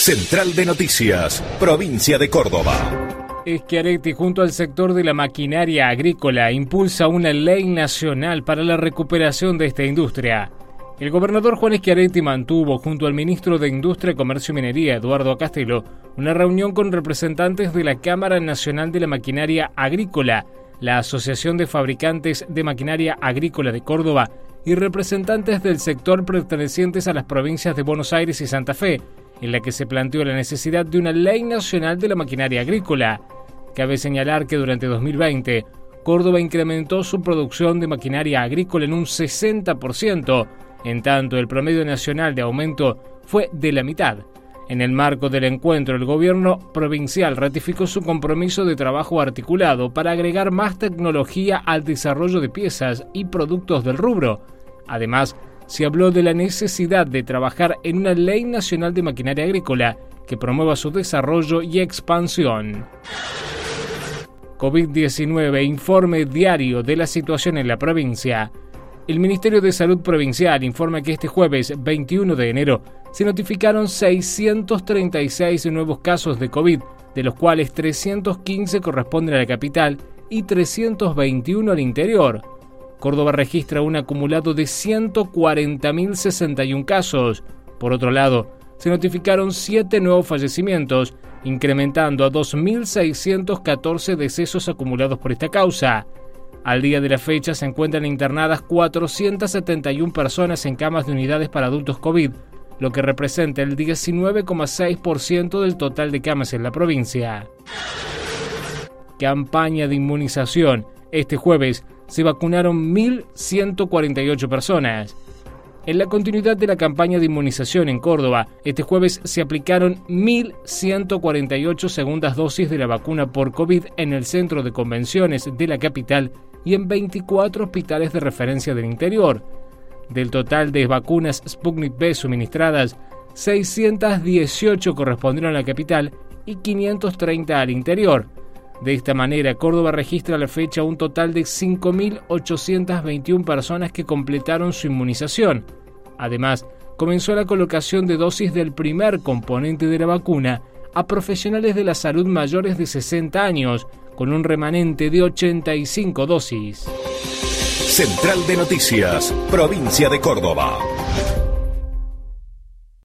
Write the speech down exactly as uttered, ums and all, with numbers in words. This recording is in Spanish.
Central de Noticias, provincia de Córdoba. Schiaretti, junto al sector de la maquinaria agrícola, impulsa una ley nacional para la recuperación de esta industria. El gobernador Juan Schiaretti mantuvo, junto al ministro de Industria, Comercio y Minería, Eduardo Castelo, una reunión con representantes de la Cámara Nacional de la Maquinaria Agrícola, la Asociación de Fabricantes de Maquinaria Agrícola de Córdoba y representantes del sector pertenecientes a las provincias de Buenos Aires y Santa Fe, en la que se planteó la necesidad de una ley nacional de la maquinaria agrícola. Cabe señalar que durante dos mil veinte, Córdoba incrementó su producción de maquinaria agrícola en un sesenta por ciento, en tanto el promedio nacional de aumento fue de la mitad. En el marco del encuentro, el gobierno provincial ratificó su compromiso de trabajo articulado para agregar más tecnología al desarrollo de piezas y productos del rubro. Además, se habló de la necesidad de trabajar en una ley nacional de maquinaria agrícola que promueva su desarrollo y expansión. COVID diecinueve, informe diario de la situación en la provincia. El Ministerio de Salud Provincial informa que este jueves veintiuno de enero se notificaron seiscientos treinta y seis nuevos casos de COVID, de los cuales trescientos quince corresponden a la capital y trescientos veintiuno al interior. Córdoba registra un acumulado de ciento cuarenta mil sesenta y uno casos. Por otro lado, se notificaron siete nuevos fallecimientos, incrementando a dos mil seiscientos catorce decesos acumulados por esta causa. Al día de la fecha se encuentran internadas cuatrocientas setenta y una personas en camas de unidades para adultos COVID, lo que representa el diecinueve coma seis por ciento del total de camas en la provincia. Campaña de inmunización. Este jueves se vacunaron mil ciento cuarenta y ocho personas. En la continuidad de la campaña de inmunización en Córdoba, este jueves se aplicaron mil ciento cuarenta y ocho segundas dosis de la vacuna por COVID en el centro de convenciones de la capital y en veinticuatro hospitales de referencia del interior. Del total de vacunas Sputnik V suministradas, seiscientas dieciocho correspondieron a la capital y quinientas treinta al interior. De esta manera, Córdoba registra a la fecha un total de cinco mil ochocientas veintiuna personas que completaron su inmunización. Además, comenzó la colocación de dosis del primer componente de la vacuna a profesionales de la salud mayores de sesenta años, con un remanente de ochenta y cinco dosis. Central de Noticias, provincia de Córdoba.